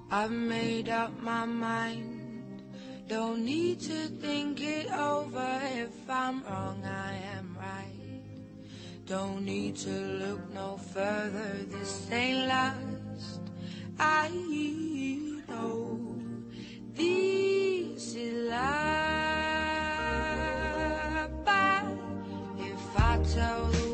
I've made up my mind. Don't need to think it over. If I'm wrong, I am right. Don't need to look no further. This ain't last. I know this is life. But if I tell the